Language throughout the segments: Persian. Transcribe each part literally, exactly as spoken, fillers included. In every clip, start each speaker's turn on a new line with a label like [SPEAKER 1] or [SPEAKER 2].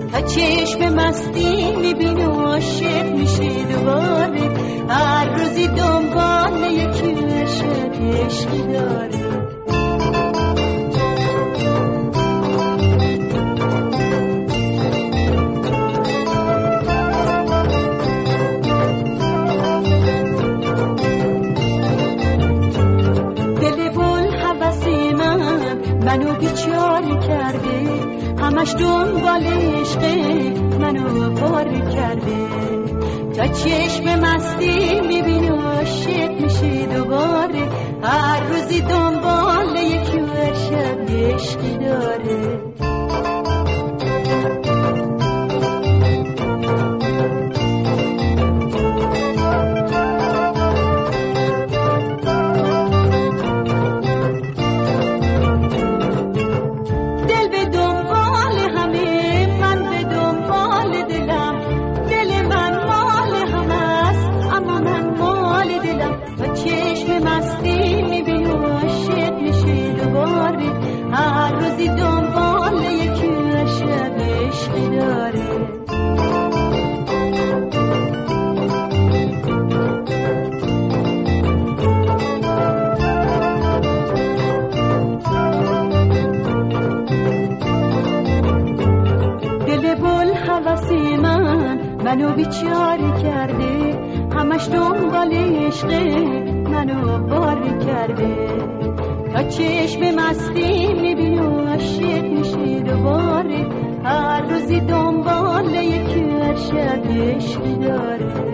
[SPEAKER 1] تا چشم مستی میبینه و عاشق میشه دوباره، هر روزی دنبال یکی عشق عشقی داره. منو بیچاره کرده، همش دنبال عشقه منو پاره کرده، تا چشم مستی میبینه و عاشق میشه دوباره، هر روزی دنبال یکی عشق عشقی داره. هر روزی دنبال یکی عشق عشقی داره. دل بل حوثی من منو بیچاره کرده، همش دنبال عشق منو باره کرده، تا چشم مستی میبینه و عاشق میشه دوباره، هر روزی دنبال یکی عشق عشقی داره.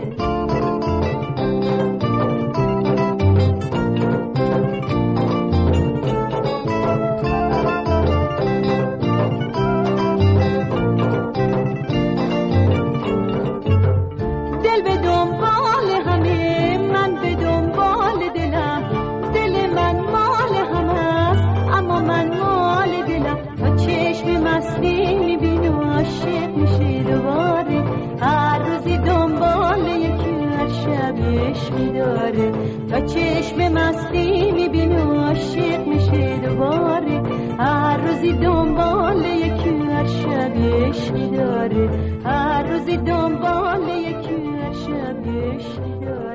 [SPEAKER 1] دل به دنبال همه، من به دنبال دلم، دل من مال همه اما من مال دلم، تا چشم مستی میبینه و عاشق میشه دوباره، هر روزی دنبال یکی عشق عشقی داره، تا چشم مستی میبینه و عاشق میشه دوباره، هر روزی دنبال یکی عشق عشقی داره، هر روزی دنبال یکی عشق عشقی داره.